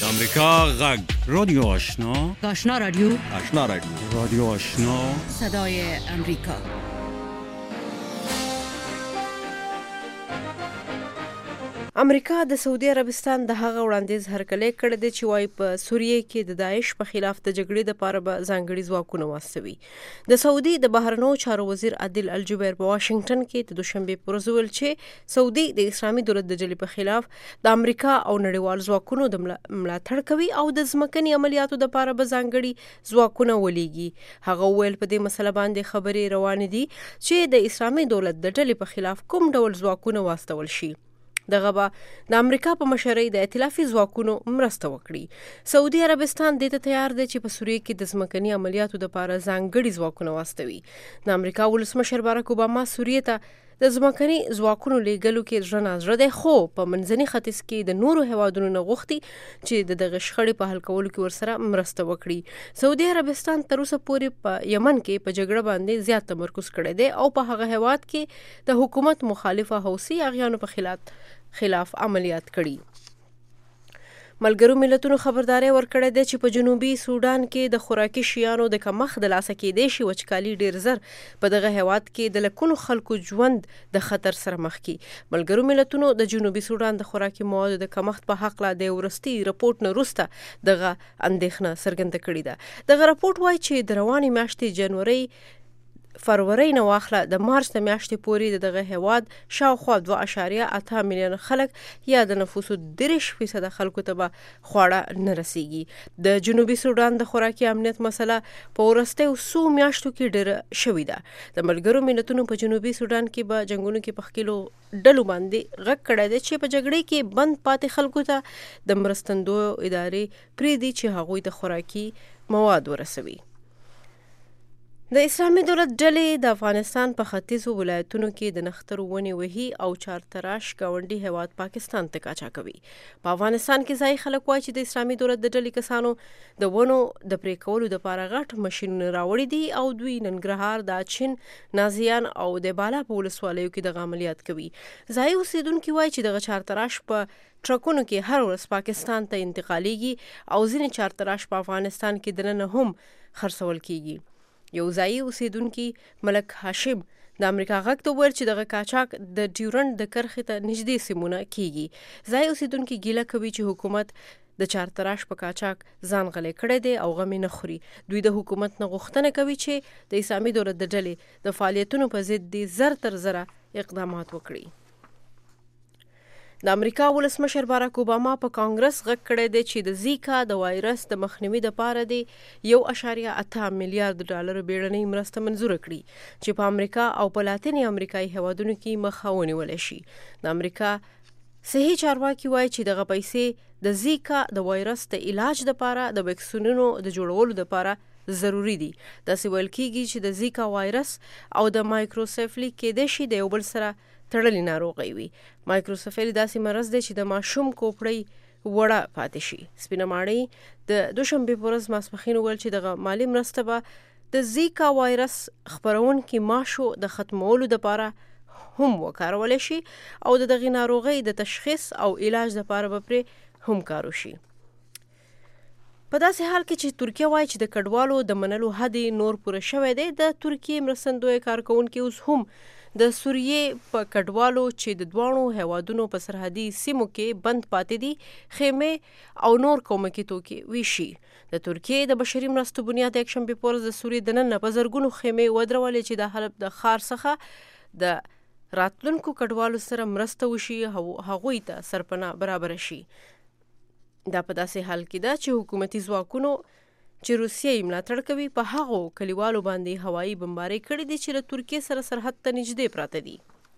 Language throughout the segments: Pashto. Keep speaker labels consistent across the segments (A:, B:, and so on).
A: امریکا غږ رادیو آشنا
B: آشنا رادیو
A: رادیو آشنا
B: صدای امریکا.
C: امریکا د سعودي عربستان د هغه وړاندیز هرکلی کړی دی چې وايي په سوریه کې د داعش په خلاف د جګړې لپاره به ځانګړي ځواکونه واستوي. د سعودي د بهرنیو چارو وزیر عادل الجبیر په واشنگټن کې د دوشنبه پر ورځ ویل چې سعودي د اسلامي دولت د ډلې په خلاف د امریکا او نړیوال ځواکونو د ملاتړ کوي او د ځمکني عملیاتو لپاره به ځانګړي ځواکونه ولېږي. هغه ویل په دې مسله باندې خبرې روانې دي چې د اسلامي دولت د ډلې په خلاف کوم ډول ځواکونه واستول شي. دغه به د امریکا په مشرۍ د ائتلافي ځواکونو مرسته وکړي. سعودي عربستان دې ته تیار دی چې په سوریه کې د ځمکني عملیاتو لپاره ځانګړي ځواکونه واستوي. د امریکا ولسمشر باراک اوباما سوریه ته د ځمکني ځواکونو لیږلو کې زړه نازړه دی، خو په منځني ختیځ کې د نورو هیوادونو نه غوښتي چې دغه شخړې په حل کولو کې ورسره مرسته وکړي. سعودي عربستان تر اوسه پورې په یمن کې په جګړه باندې زیات تمرکز کړی دی او په هغه هیواد کې د حکومت مخالفه حوثي اغیانو په خلاف عملیات کړي. ملګرو ملتونو خبرداري ورکړې ده چې په جنوبي سودان کې د خوراکي شیانو د کمښت د لاسه کېدې شي وچکالي ډیر زر په دغه هیواد کې د لکونو خلکو ژوند د خطر سره مخ کی. ملګرو ملتونو د جنوبي سودان د خوراکي موادو د کمښت په حق لا د ورستي رپورت نه وروسته دغه اندېښنه څرګنده کړې ده. دغه رپورت وایي چې د رواني میاشتې فروری نه واخله د مارچ د میاشتې پورې دغه هیواد شاوخوا 2.8 میلیون خلک یا د نفوسو 30% خلکو ته به خواړه نه رسیږي. د جنوبي سودان د خوراکي امنیت مسله په وروستیو څو میاشتو کې ډېره شوې ده. د ملګرو ملتونو په جنوبي سودان کې به جنګونو کې په ښکېلو ډلو باندې غږ کړی دی چې په جګړې کې بند پاتې خلکو ته د مرستندویو ادارې پرېږدي چې هغوی ته خوراکي مواد ورسوي. د اسلامي دولت ډلې د افغانستان په ختیځو ولایتونو کې د نښترو ونې وهي او چارتراش ګاونډي هیواد پاکستان ته کاچا کوي. په افغانستان کې ځایي خلک وایي چې د اسلامي دولت د ډلې کسانو د ونو د پرې کولو لپاره غټ ماشینونه راوړي دي او دوی ننګرهار، د اچین، نازیان او د بالا په ولسوالیو کې دغه عملیات کوي. ځایي اوسیدونکي وایي چې دغه چارتراش په ټرکونو کې هر ورځ پاکستان ته انتقالیږي او ځینې چارتراش په افغانستان کې دننه هم خرڅول کیږي. یو ځایي اوسیدونکي ملک هاشم د امریکا غږ ته وویل چې دغه قاچاق د ډیورنډ د کرښې ته نږدې سیمونه کیږي. ځایي اوسیدونکي ګیله کوي چې حکومت د چارتراش په قاچاق ځان غلی کړی دی او غم یې نه خوري. دوی د حکومت نه غوښتنه کوي چې د اسلامي دولت د ډلې د فعالیتونو په ضد دې زر تر زره اقدامات وکړي. د امریکا ولسمشر باراک اوباما په کانګرس غږ کړی دی چې د زیکا د وایرس د مخنیوي لپاره د 1.8 میلیارډ ډالر بیړنۍ مرسته منظور کړي چې په امریکا او په لاتینی امریکایي هیوادونو کې مخه ونیول شي. د امریکا صحي چارواکي وایي چې دغه پیسې د زیکا د وایرس د علاج لپاره د ویکسینونو د جوړولو لپاره ضروری دي. داسې ویل کیږي چې د زیکا وایرس او د مایکروسیفلی کېدای شي د یو بل سره تړلې ناروغي وي. مایکروسیفلی داسې مرض دی چې د ماشوم کوپړۍ وړه پاتې شي. سپینه ماڼۍ د دوشنبه په ورځ ماسپښین ویل چې دغه مالی مرسته به د زیکا وایرس خپرونکي ماشو د ختمولو لپاره هم وکارول شي او د دغه ناروغي د تشخیص او علاج لپاره به پرې هم کار وشي. په داسې حال کې چې ترکیه وایي چې د کډوالو د منلو حد نور پوره شوی دی، د ترکیه مرستندوی کارکونکي اوس هم د سوریې په کډوالو چې د دوانو هیوادونو په سرحدي سیمو کې بند پاتې دي خیمې او نور کومکي توکي ویشي. د ترکیې د بشري مرستو بنیاد یکشنبه په ورځ د سوریې دننه په زرګونو خیمې ودرولې چې د حلب د ښار څخه د راتلونکو کډوالو سره مرسته وشي او هغوی ته سرپناه برابر شي. دا په داسې حال کې ده چې حکومتي ځواکونو چې روسیه یې ملاتړ کوي په هغو کلیوالو باندې هوایي بمبارۍ کړې دي چې له ترکیې سره سرحد ته نږدې پراته دي.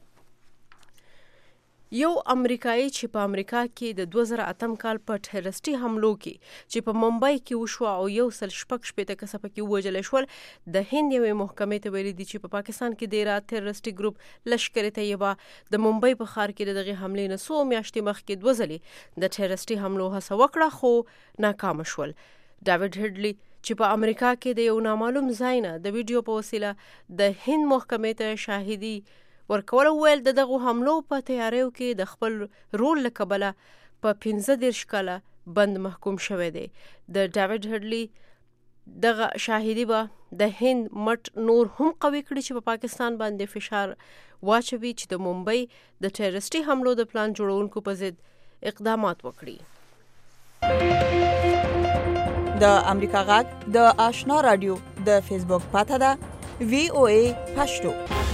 C: یو امریکایي چې په امریکا کې د 2008 کال په ټیررستي حملو کې چې په ممبئی کې وشو او 116 کسه پکې ووژل شول، د هند یوې محکمې ته ویلي دي چې په پاکستان کې ډیره ټیررستي ګروپ لشکر طیبه د ممبئی په ښار کې دغه حملې نه څو میاشتې مخکې 2 ځلې د ټیررستي حملو هڅه وکړه خو ناکام شول. ډیوډ هډلی چې په امریکا کې د یو نامعلوم ځای نه د ویډیو په وسیله د هند محکمې ته شاهدي ورکول ویل دغه حملو په تیاریو کې د خپل رول له کبله په 15 کاله بند محکوم شوی دی. د ډیوډ هډلی دغه شاهدی به د هند مټ نور هم قوي کړي چې په پاکستان باندې فشار واچوي چې د ممبئی د ټیررستي حملو د پلان جوړونکو په ضد اقدامات وکړي.
D: د امریکا غږ د آشنا رادیو د فیسبوک پاته ده VOA پښتو.